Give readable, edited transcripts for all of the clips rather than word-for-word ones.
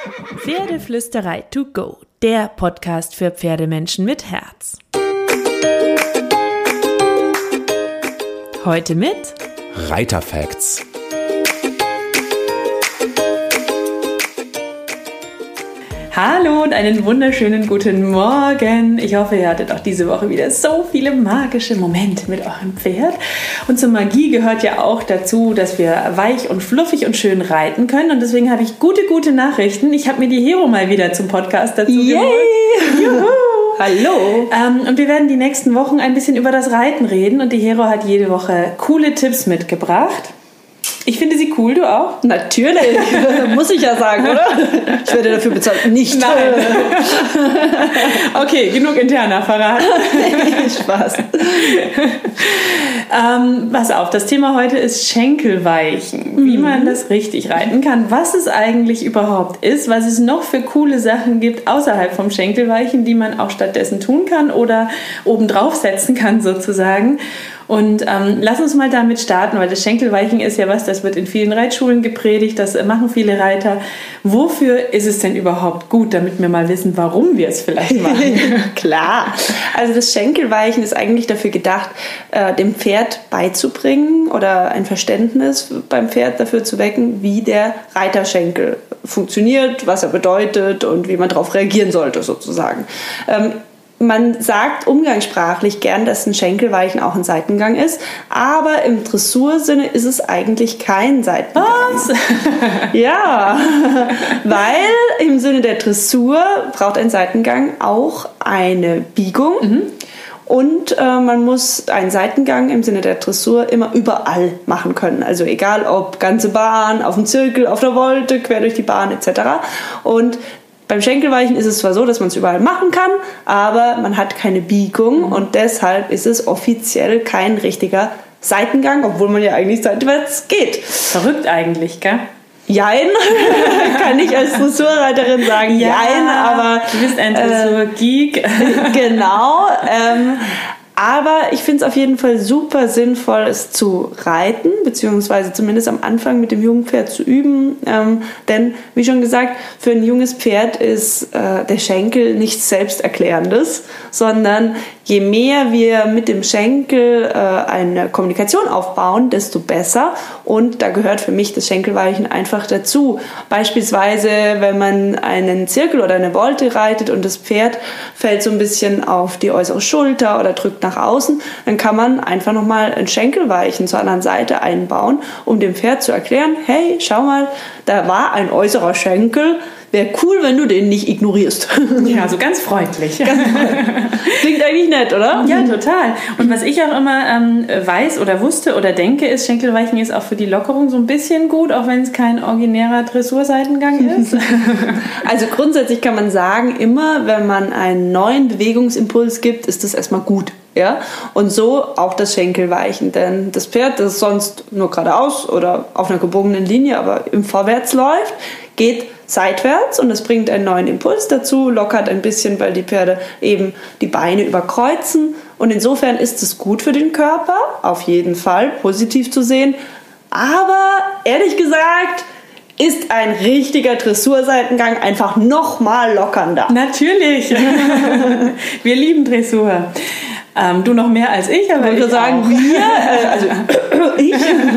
Pferdeflüsterei to go, der Podcast für Pferdemenschen mit Herz. Heute mit Reiterfacts. Hallo und einen wunderschönen guten Morgen. Ich hoffe, ihr hattet auch diese Woche wieder so viele magische Momente mit eurem Pferd. Und zur Magie gehört ja auch dazu, dass wir weich und fluffig und schön reiten können. Und deswegen habe ich gute Nachrichten. Ich habe mir die Hero mal wieder zum Podcast dazu geholt. Juhu! Hallo! Und wir werden die nächsten Wochen ein bisschen über das Reiten reden. Und die Hero hat jede Woche coole Tipps mitgebracht. Ich finde sie cool, du auch? Natürlich, muss ich ja sagen, oder? Ich werde dafür bezahlt. Nicht. Nein. Okay, genug interner Verrat. Spaß. Pass auf, das Thema heute ist Schenkelweichen. Wie man das richtig reiten kann, was es eigentlich überhaupt ist, was es noch für coole Sachen gibt außerhalb vom Schenkelweichen, die man auch stattdessen tun kann oder obendrauf setzen kann sozusagen. Und lass uns mal damit starten, weil das Schenkelweichen ist ja was, das wird in vielen Reitschulen gepredigt, das machen viele Reiter. Wofür ist es denn überhaupt gut, damit wir mal wissen, warum wir es vielleicht machen? Klar, also das Schenkelweichen ist eigentlich dafür gedacht, dem Pferd beizubringen oder ein Verständnis beim Pferd dafür zu wecken, wie der Reiterschenkel funktioniert, was er bedeutet und wie man darauf reagieren sollte sozusagen. Man sagt umgangssprachlich gern, dass ein Schenkelweichen auch ein Seitengang ist, aber im Dressursinne ist es eigentlich kein Seitengang. Was? Ja, weil im Sinne der Dressur braucht ein Seitengang auch eine Biegung. Und man muss einen Seitengang im Sinne der Dressur immer überall machen können. Also egal ob ganze Bahn, auf dem Zirkel, auf der Volte, quer durch die Bahn etc. Und beim Schenkelweichen ist es zwar so, dass man es überall machen kann, aber man hat keine Biegung und deshalb ist es offiziell kein richtiger Seitengang, obwohl man ja eigentlich seitwärts geht. Verrückt eigentlich, gell? Jein, kann ich als Dressurreiterin sagen, ja, jein, aber du bist ein Dressurgeek. Genau, aber ich finde es auf jeden Fall super sinnvoll, es zu reiten, beziehungsweise zumindest am Anfang mit dem jungen Pferd zu üben. Denn, wie schon gesagt, für ein junges Pferd ist der Schenkel nichts Selbsterklärendes, sondern je mehr wir mit dem Schenkel eine Kommunikation aufbauen, desto besser. Und da gehört für mich das Schenkelweichen einfach dazu. Beispielsweise, wenn man einen Zirkel oder eine Volte reitet und das Pferd fällt so ein bisschen auf die äußere Schulter oder drückt nach außen, dann kann man einfach nochmal ein Schenkelweichen zur anderen Seite einbauen, um dem Pferd zu erklären, hey, schau mal, da war ein äußerer Schenkel, wäre cool, wenn du den nicht ignorierst. Ja, so ganz freundlich. Klingt eigentlich nett, oder? Ja, total. Und was ich auch immer weiß oder wusste oder denke, ist, Schenkelweichen ist auch für die Lockerung so ein bisschen gut, auch wenn es kein originärer Dressurseitengang ist. Also grundsätzlich kann man sagen, immer wenn man einen neuen Bewegungsimpuls gibt, ist das erstmal gut. Ja? Und so auch das Schenkelweichen, denn das Pferd, das sonst nur geradeaus oder auf einer gebogenen Linie, aber im Vorwärts läuft, geht seitwärts und es bringt einen neuen Impuls dazu, lockert ein bisschen, weil die Pferde eben die Beine überkreuzen und insofern ist es gut für den Körper, auf jeden Fall positiv zu sehen, aber ehrlich gesagt ist ein richtiger Dressurseitengang einfach nochmal lockernder. Natürlich, wir lieben Dressur. Du noch mehr als ich, aber ich würde sagen, wir, ich.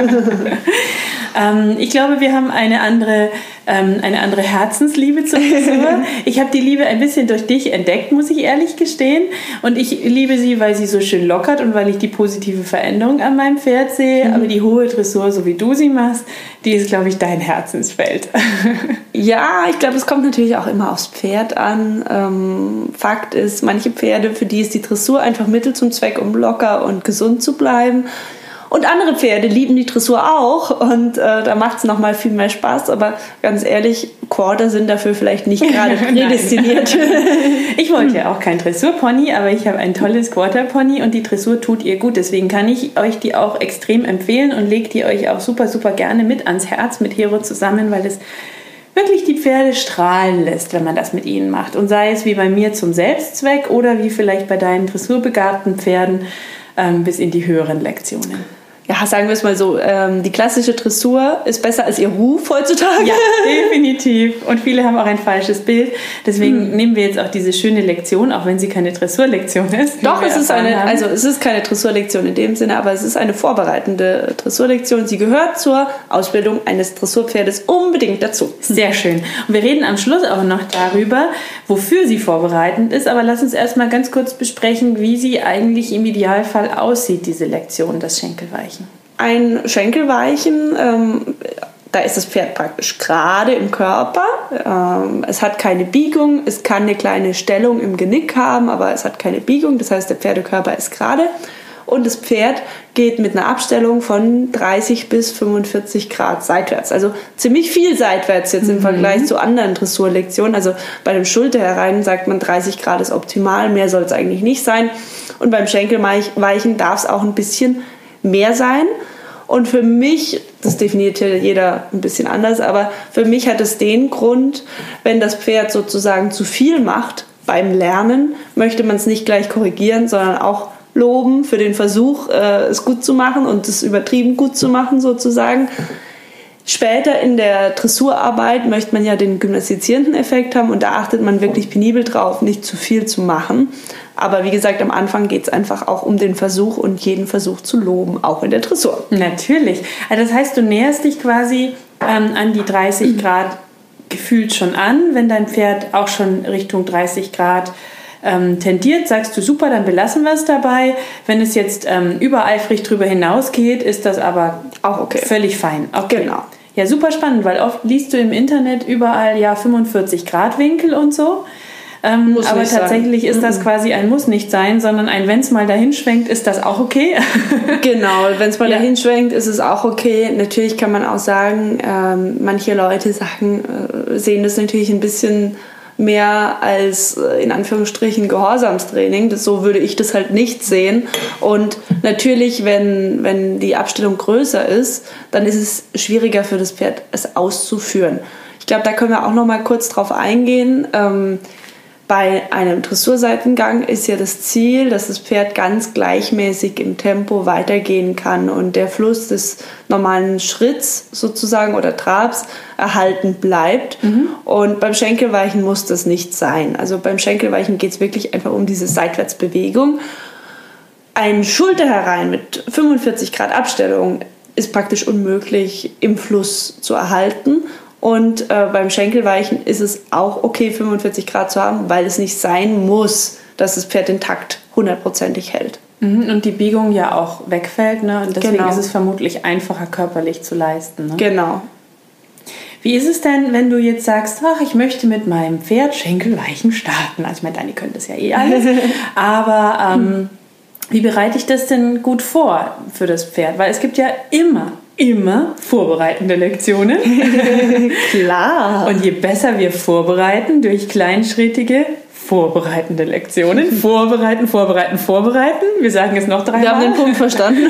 Ich glaube, wir haben eine andere Herzensliebe zur Dressur. Ich habe die Liebe ein bisschen durch dich entdeckt, muss ich ehrlich gestehen. Und ich liebe sie, weil sie so schön lockert und weil ich die positive Veränderung an meinem Pferd sehe. Aber die hohe Dressur, so wie du sie machst, die ist, glaube ich, dein Herzensfeld. Ja, ich glaube, es kommt natürlich auch immer aufs Pferd an. Fakt ist, manche Pferde, für die ist die Dressur einfach Mittel zum Zweck, um locker und gesund zu bleiben. Und andere Pferde lieben die Dressur auch und da macht es nochmal viel mehr Spaß. Aber ganz ehrlich, Quarter sind dafür vielleicht nicht gerade prädestiniert. Ich wollte ja auch kein Dressurpony, aber ich habe ein tolles Quarter-Pony und die Dressur tut ihr gut. Deswegen kann ich euch die auch extrem empfehlen und lege die euch auch super, super gerne mit ans Herz mit Hero zusammen, weil es wirklich die Pferde strahlen lässt, wenn man das mit ihnen macht. Und sei es wie bei mir zum Selbstzweck oder wie vielleicht bei deinen dressurbegabten Pferden bis in die höheren Lektionen. ja, sagen wir es mal so, die klassische Dressur ist besser als ihr Huf heutzutage. Ja, definitiv. Und viele haben auch ein falsches Bild. Deswegen nehmen wir jetzt auch diese schöne Lektion, auch wenn sie keine Dressurlektion ist. Doch, es ist keine Dressurlektion in dem Sinne, aber es ist eine vorbereitende Dressurlektion. Sie gehört zur Ausbildung eines Dressurpferdes unbedingt dazu. Sehr schön. Und wir reden am Schluss auch noch darüber, wofür sie vorbereitend ist. Aber lass uns erstmal ganz kurz besprechen, wie sie eigentlich im Idealfall aussieht, diese Lektion, das Schenkelweichen. Ein Schenkelweichen, da ist das Pferd praktisch gerade im Körper. Es hat keine Biegung, es kann eine kleine Stellung im Genick haben, aber es hat keine Biegung. Das heißt, der Pferdekörper ist gerade und das Pferd geht mit einer Abstellung von 30 bis 45 Grad seitwärts. Also ziemlich viel seitwärts jetzt im Vergleich zu anderen Dressurlektionen. Also bei dem Schulterherein sagt man 30 Grad ist optimal, mehr soll es eigentlich nicht sein. Und beim Schenkelweichen darf es auch ein bisschen mehr sein. Und für mich, das definiert ja jeder ein bisschen anders, aber für mich hat es den Grund, wenn das Pferd sozusagen zu viel macht beim Lernen, möchte man es nicht gleich korrigieren, sondern auch loben für den Versuch, es gut zu machen und es übertrieben gut zu machen sozusagen. Später in der Dressurarbeit möchte man ja den gymnastizierenden Effekt haben und da achtet man wirklich penibel drauf, nicht zu viel zu machen. Aber wie gesagt, am Anfang geht es einfach auch um den Versuch und jeden Versuch zu loben, auch in der Dressur. Natürlich. Also das heißt, du näherst dich quasi an die 30 Grad gefühlt schon an. Wenn dein Pferd auch schon Richtung 30 Grad tendiert, sagst du super, dann belassen wir es dabei. Wenn es jetzt übereifrig drüber hinausgeht, ist das aber auch okay. Völlig fein. Okay. Genau. Ja, super spannend, weil oft liest du im Internet überall 45 Grad Winkel und so. Aber tatsächlich ist das quasi ein Muss nicht sein, sondern ein wenn es mal dahin schwenkt, ist das auch okay. Genau, wenn es mal dahin schwenkt, ist es auch okay. Natürlich kann man auch sagen, manche Leute sehen das natürlich ein bisschen mehr als in Anführungsstrichen Gehorsamstraining. So würde ich das halt nicht sehen. Und natürlich, wenn die Abstellung größer ist, dann ist es schwieriger für das Pferd, es auszuführen. Ich glaube, da können wir auch noch mal kurz drauf eingehen. Bei einem Dressurseitengang ist ja das Ziel, dass das Pferd ganz gleichmäßig im Tempo weitergehen kann und der Fluss des normalen Schritts sozusagen oder Trabs erhalten bleibt. Und beim Schenkelweichen muss das nicht sein. Also beim Schenkelweichen geht es wirklich einfach um diese Seitwärtsbewegung. Ein Schulterherein mit 45 Grad Abstellung ist praktisch unmöglich im Fluss zu erhalten. Und beim Schenkelweichen ist es auch okay, 45 Grad zu haben, weil es nicht sein muss, dass das Pferd den Takt 100%ig hält. Und die Biegung ja auch wegfällt, ne? Und deswegen ist es vermutlich einfacher körperlich zu leisten. Ne? Genau. Wie ist es denn, wenn du jetzt sagst, ach, ich möchte mit meinem Pferd Schenkelweichen starten? Also ich meine, Dani könnte das ja eh alles. Aber wie bereite ich das denn gut vor für das Pferd? Weil es gibt ja immer vorbereitende Lektionen. Klar. Und je besser wir vorbereiten durch kleinschrittige vorbereitende Lektionen, vorbereiten. Wir sagen es noch 3 Mal. Wir haben den Punkt verstanden.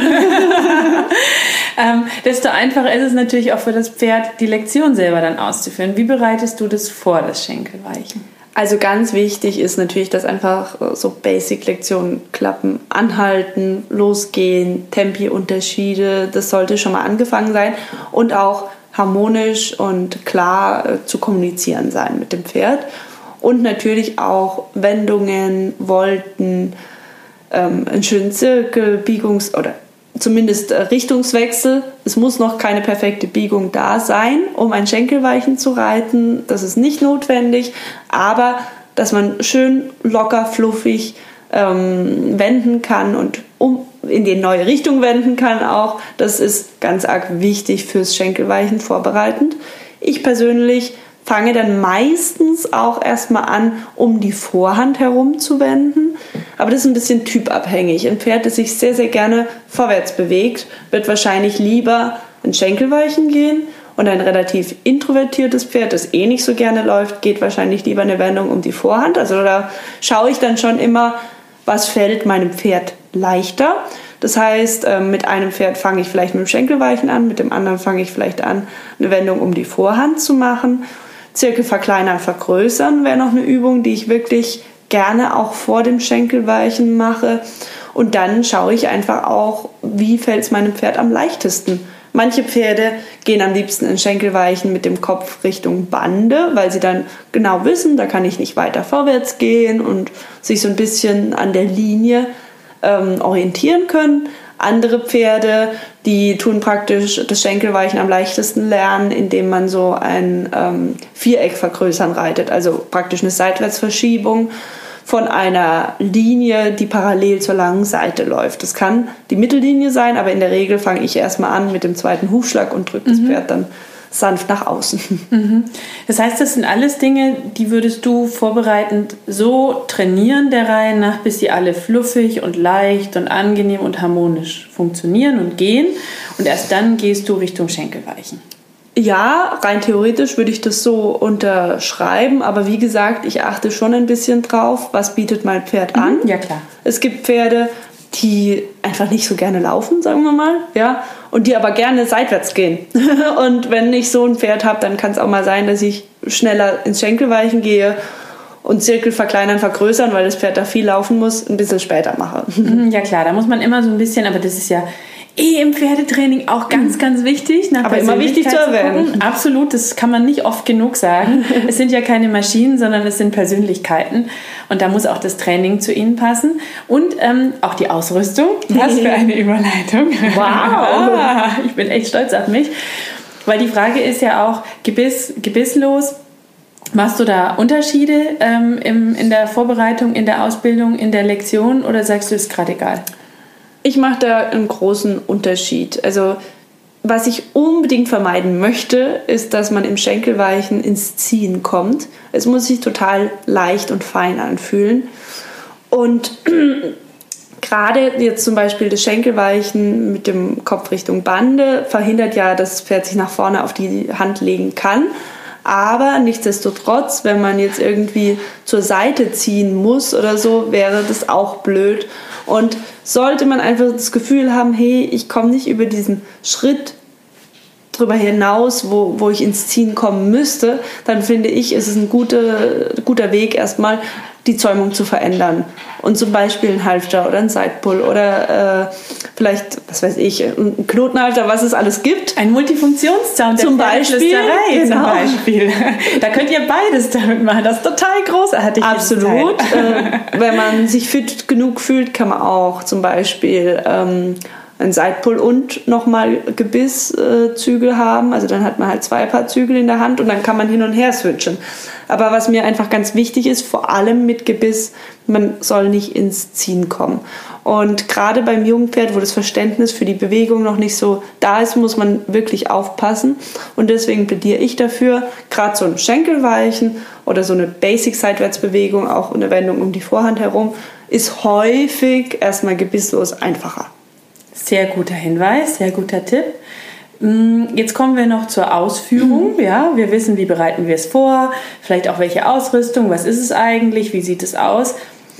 Desto einfacher ist es natürlich auch für das Pferd, die Lektion selber dann auszuführen. Wie bereitest du das vor, das Schenkelweichen? Also ganz wichtig ist natürlich, dass einfach so Basic-Lektionen klappen, anhalten, losgehen, Tempi-Unterschiede, das sollte schon mal angefangen sein und auch harmonisch und klar zu kommunizieren sein mit dem Pferd. Und natürlich auch Wendungen, Volten, einen schönen Zirkel, oder zumindest Richtungswechsel. Es muss noch keine perfekte Biegung da sein, um ein Schenkelweichen zu reiten. Das ist nicht notwendig, aber dass man schön locker, fluffig wenden kann und in die neue Richtung wenden kann auch. Das ist ganz arg wichtig fürs Schenkelweichen vorbereitend. Ich persönlich fange dann meistens auch erstmal an, um die Vorhand herum zu wenden. Aber das ist ein bisschen typabhängig. Ein Pferd, das sich sehr, sehr gerne vorwärts bewegt, wird wahrscheinlich lieber ein Schenkelweichen gehen. Und ein relativ introvertiertes Pferd, das eh nicht so gerne läuft, geht wahrscheinlich lieber eine Wendung um die Vorhand. Also da schaue ich dann schon immer, was fällt meinem Pferd leichter. Das heißt, mit einem Pferd fange ich vielleicht mit dem Schenkelweichen an, mit dem anderen fange ich vielleicht an, eine Wendung um die Vorhand zu machen. Zirkel verkleinern, vergrößern wäre noch eine Übung, die ich wirklich gerne auch vor dem Schenkelweichen mache. Und dann schaue ich einfach auch, wie fällt es meinem Pferd am leichtesten. Manche Pferde gehen am liebsten in Schenkelweichen mit dem Kopf Richtung Bande, weil sie dann genau wissen, da kann ich nicht weiter vorwärts gehen und sich so ein bisschen an der Linie orientieren können. Andere Pferde, die tun praktisch das Schenkelweichen am leichtesten lernen, indem man so ein Viereck vergrößern reitet, also praktisch eine Seitwärtsverschiebung von einer Linie, die parallel zur langen Seite läuft. Das kann die Mittellinie sein, aber in der Regel fange ich erstmal an mit dem zweiten Hufschlag und drücke das Pferd dann sanft nach außen. Das heißt, das sind alles Dinge, die würdest du vorbereitend so trainieren der Reihe nach, bis sie alle fluffig und leicht und angenehm und harmonisch funktionieren und gehen. Und erst dann gehst du Richtung Schenkelweichen. Ja, rein theoretisch würde ich das so unterschreiben, aber wie gesagt, ich achte schon ein bisschen drauf, was bietet mein Pferd an. Ja, klar. Es gibt Pferde, die einfach nicht so gerne laufen, sagen wir mal, ja, und die aber gerne seitwärts gehen. Und wenn ich so ein Pferd habe, dann kann es auch mal sein, dass ich schneller ins Schenkelweichen gehe und Zirkel verkleinern, vergrößern, weil das Pferd da viel laufen muss, ein bisschen später mache. Ja klar, da muss man immer so ein bisschen, aber das ist ja im Pferdetraining auch ganz, ganz wichtig. Aber immer wichtig zu erwähnen. Absolut, das kann man nicht oft genug sagen. Es sind ja keine Maschinen, sondern es sind Persönlichkeiten. Und da muss auch das Training zu ihnen passen. Und auch die Ausrüstung. Was für eine Überleitung. Wow! Ich bin echt stolz auf mich. Weil die Frage ist ja auch, gebisslos. Machst du da Unterschiede in der Vorbereitung, in der Ausbildung, in der Lektion oder sagst du, ist gerade egal? Ich mache da einen großen Unterschied. Also was ich unbedingt vermeiden möchte, ist, dass man im Schenkelweichen ins Ziehen kommt. Es muss sich total leicht und fein anfühlen. Und gerade jetzt zum Beispiel das Schenkelweichen mit dem Kopf Richtung Bande verhindert ja, dass das Pferd sich nach vorne auf die Hand legen kann. Aber nichtsdestotrotz, wenn man jetzt irgendwie zur Seite ziehen muss oder so, wäre das auch blöd. Und sollte man einfach das Gefühl haben, hey, ich komme nicht über diesen Schritt drüber hinaus, wo ich ins Ziehen kommen müsste, dann finde ich, ist es ein guter Weg, erstmal die Zäumung zu verändern. Und zum Beispiel ein Halfter oder ein Sidepull oder vielleicht, was weiß ich, ein Knotenhalter, was es alles gibt. Ein Multifunktionszaun der Pferdeflüsterei zum Beispiel. Da könnt ihr beides damit machen. Das ist total großartig. Absolut. Wenn man sich fit genug fühlt, kann man auch zum Beispiel ein Sidepull und nochmal Gebisszügel haben. Also dann hat man halt 2 Paar Zügel in der Hand und dann kann man hin und her switchen. Aber was mir einfach ganz wichtig ist, vor allem mit Gebiss, man soll nicht ins Ziehen kommen. Und gerade beim Jungpferd, wo das Verständnis für die Bewegung noch nicht so da ist, muss man wirklich aufpassen. Und deswegen plädiere ich dafür, gerade so ein Schenkelweichen oder so eine Basic-Seitwärtsbewegung, auch eine Wendung um die Vorhand herum, ist häufig erstmal gebisslos einfacher. Sehr guter Hinweis, sehr guter Tipp. Jetzt kommen wir noch zur Ausführung. Ja, wir wissen, wie bereiten wir es vor, vielleicht auch welche Ausrüstung, was ist es eigentlich, wie sieht es aus.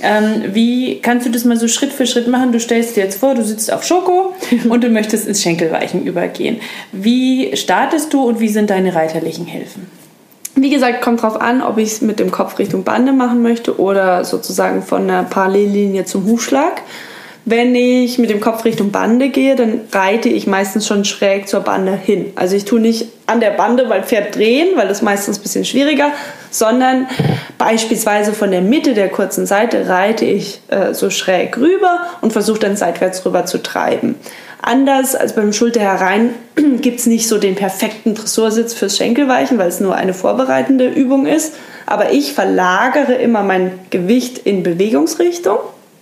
Wie kannst du das mal so Schritt für Schritt machen? Du stellst dir jetzt vor, du sitzt auf Schoko und du möchtest ins Schenkelweichen übergehen. Wie startest du und wie sind deine reiterlichen Hilfen? Wie gesagt, kommt drauf an, ob ich es mit dem Kopf Richtung Bande machen möchte oder sozusagen von einer Parallellinie zum Hufschlag. Wenn ich mit dem Kopf Richtung Bande gehe, dann reite ich meistens schon schräg zur Bande hin. Also ich tue nicht an der Bande mein Pferd drehen, weil das meistens ein bisschen schwieriger, sondern beispielsweise von der Mitte der kurzen Seite reite ich so schräg rüber und versuche dann seitwärts rüber zu treiben. Anders als beim Schulter herein gibt es nicht so den perfekten Dressursitz fürs Schenkelweichen, weil es nur eine vorbereitende Übung ist. Aber ich verlagere immer mein Gewicht in Bewegungsrichtung,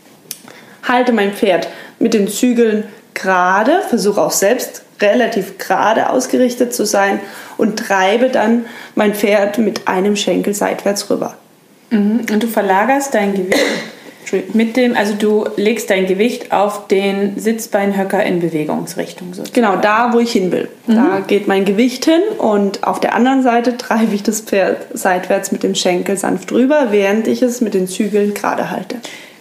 halte mein Pferd mit den Zügeln gerade, versuche auch selbst relativ gerade ausgerichtet zu sein und treibe dann mein Pferd mit einem Schenkel seitwärts rüber. Und du verlagerst dein Gewicht also du legst dein Gewicht auf den Sitzbeinhöcker in Bewegungsrichtung sozusagen. Genau, da wo ich hin will. Da geht mein Gewicht hin und auf der anderen Seite treibe ich das Pferd seitwärts mit dem Schenkel sanft rüber, während ich es mit den Zügeln gerade halte.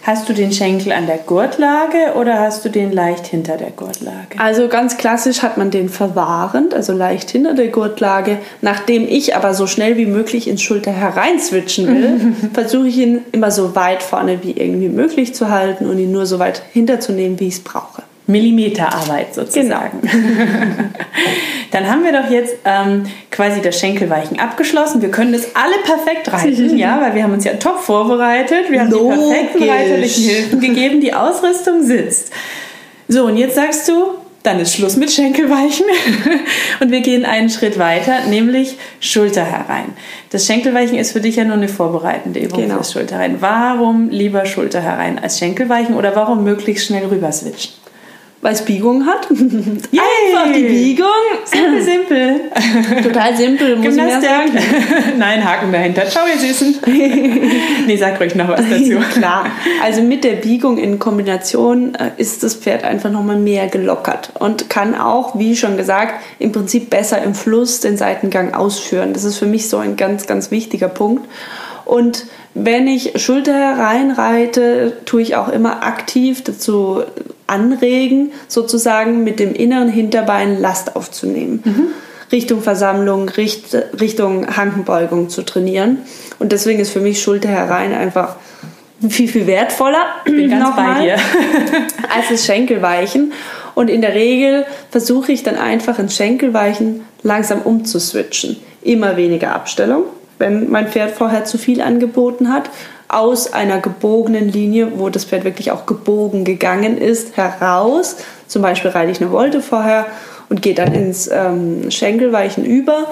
Hast du den Schenkel an der Gurtlage oder hast du den leicht hinter der Gurtlage? Also ganz klassisch hat man den verwahrend, also leicht hinter der Gurtlage. Nachdem ich aber so schnell wie möglich ins Schulter herein switchen will, versuche ich ihn immer so weit vorne wie irgendwie möglich zu halten und ihn nur so weit hinterzunehmen, wie ich es brauche. Millimeterarbeit sozusagen. Genau. Dann haben wir doch jetzt quasi das Schenkelweichen abgeschlossen. Wir können das alle perfekt reiten, ja, weil wir haben uns ja top vorbereitet. Wir haben die perfekten reiterlichen Hilfen gegeben. Die Ausrüstung sitzt. So, und jetzt sagst du, dann ist Schluss mit Schenkelweichen und wir gehen einen Schritt weiter, nämlich Schulter herein. Das Schenkelweichen ist für dich ja nur eine vorbereitende Übung fürs Schulter herein. Warum lieber Schulter herein als Schenkelweichen oder warum möglichst schnell rüber switchen? Weil es Biegung hat. Einfach die Biegung. Simpel. Total simpel, muss ich mir sagen. Nein, Haken dahinter. Ciao, ihr Süßen. Nee, sag ruhig noch was dazu. Klar. Also mit der Biegung in Kombination ist das Pferd einfach nochmal mehr gelockert und kann auch, wie schon gesagt, im Prinzip besser im Fluss den Seitengang ausführen. Das ist für mich so ein ganz, ganz wichtiger Punkt. Und wenn ich Schulter hereinreite, tue ich auch immer aktiv dazu anregen, sozusagen mit dem inneren Hinterbein Last aufzunehmen. Richtung Versammlung, Richtung Hankenbeugung zu trainieren. Und deswegen ist für mich Schulter herein einfach viel, viel wertvoller. Ich bin ganz bei dir. Als das Schenkelweichen. Und in der Regel versuche ich dann einfach ins Schenkelweichen langsam umzuswitchen. Immer weniger Abstellung, wenn mein Pferd vorher zu viel angeboten hat, aus einer gebogenen Linie, wo das Pferd wirklich auch gebogen gegangen ist, heraus. Zum Beispiel reite ich eine Volte vorher und gehe dann ins Schenkelweichen über.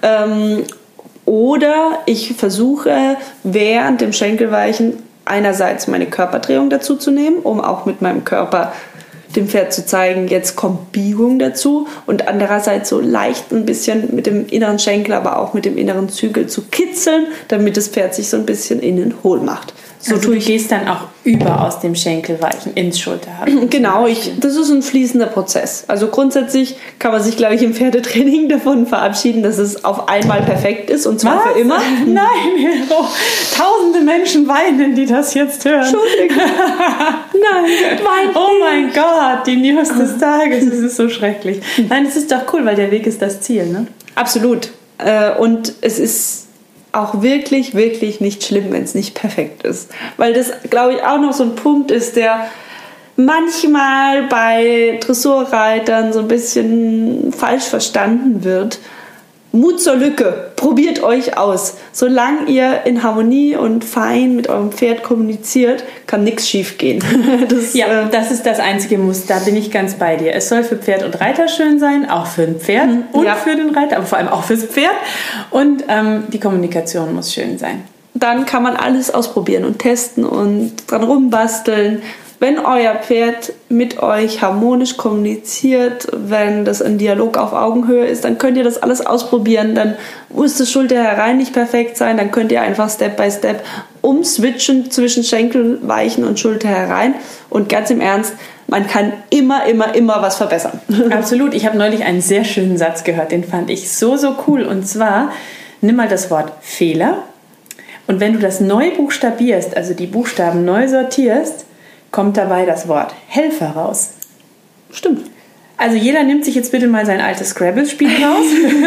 Oder ich versuche während dem Schenkelweichen einerseits meine Körperdrehung dazu zu nehmen, um auch mit meinem Körper dem Pferd zu zeigen, jetzt kommt Biegung dazu, und andererseits so leicht ein bisschen mit dem inneren Schenkel, aber auch mit dem inneren Zügel zu kitzeln, damit das Pferd sich so ein bisschen innen hohl macht. So also du gehst dann auch über aus dem Schenkelweichen ins Schulterhaken. Genau, das ist ein fließender Prozess. Also grundsätzlich kann man sich, glaube ich, im Pferdetraining davon verabschieden, dass es auf einmal perfekt ist und zwar für immer. Nein, Hero. Tausende Menschen weinen, die das jetzt hören. Entschuldigung. Nein, wein. Oh mein Gott, die News des Tages. Das ist so schrecklich. Nein, es ist doch cool, weil der Weg ist das Ziel, ne? Absolut. Und es ist auch wirklich, wirklich nicht schlimm, wenn es nicht perfekt ist. Weil das, glaube ich, auch noch so ein Punkt ist, der manchmal bei Dressurreitern so ein bisschen falsch verstanden wird. Mut zur Lücke, probiert euch aus. Solange ihr in Harmonie und fein mit eurem Pferd kommuniziert, kann nichts schief gehen. Das ist das einzige Muss, da bin ich ganz bei dir. Es soll für Pferd und Reiter schön sein, auch für ein Pferd und für den Reiter, aber vor allem auch fürs Pferd. Und die Kommunikation muss schön sein. Dann kann man alles ausprobieren und testen und dran rumbasteln. Wenn euer Pferd mit euch harmonisch kommuniziert, wenn das ein Dialog auf Augenhöhe ist, dann könnt ihr das alles ausprobieren. Dann muss das Schulter herein nicht perfekt sein. Dann könnt ihr einfach Step by Step umswitchen zwischen Schenkelweichen und Schulter herein. Und ganz im Ernst, man kann immer was verbessern. Absolut. Ich habe neulich einen sehr schönen Satz gehört. Den fand ich so cool. Und zwar, nimm mal das Wort Fehler. Und wenn du das neu buchstabierst, also die Buchstaben neu sortierst, kommt dabei das Wort Helfer raus. Stimmt. Also jeder nimmt sich jetzt bitte mal sein altes Scrabble-Spiel raus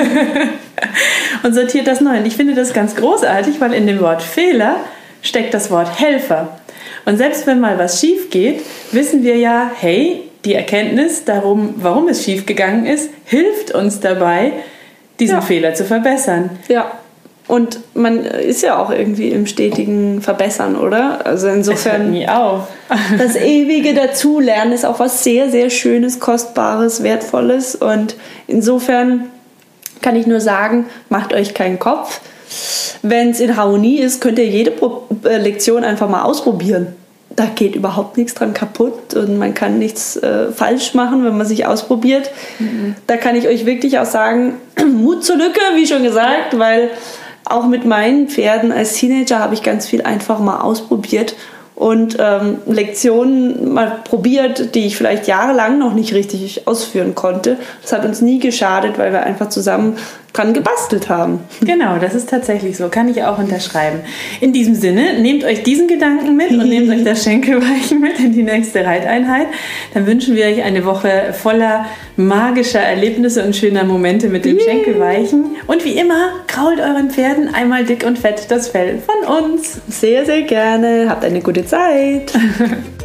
und sortiert das neu. Und ich finde das ganz großartig, weil in dem Wort Fehler steckt das Wort Helfer. Und selbst wenn mal was schief geht, wissen wir ja, hey, die Erkenntnis darum, warum es schief gegangen ist, hilft uns dabei, diesen Fehler zu verbessern. Ja. Und man ist ja auch irgendwie im stetigen Verbessern, oder? Also insofern. Es hört nie auf. Das ewige Dazulernen ist auch was sehr, sehr Schönes, Kostbares, Wertvolles. Und insofern kann ich nur sagen, macht euch keinen Kopf. Wenn es in Harmonie ist, könnt ihr jede Lektion einfach mal ausprobieren. Da geht überhaupt nichts dran kaputt und man kann nichts falsch machen, wenn man sich ausprobiert. Da kann ich euch wirklich auch sagen, Mut zur Lücke, wie schon gesagt, weil auch mit meinen Pferden als Teenager habe ich ganz viel einfach mal ausprobiert und Lektionen mal probiert, die ich vielleicht jahrelang noch nicht richtig ausführen konnte. Das hat uns nie geschadet, weil wir einfach zusammen dran gebastelt haben. Genau, das ist tatsächlich so. Kann ich auch unterschreiben. In diesem Sinne, nehmt euch diesen Gedanken mit und nehmt euch das Schenkelweichen mit in die nächste Reiteinheit. Dann wünschen wir euch eine Woche voller magischer Erlebnisse und schöner Momente mit dem Schenkelweichen. Und wie immer, krault euren Pferden einmal dick und fett das Fell von uns. Sehr, sehr gerne. Habt eine gute Zeit.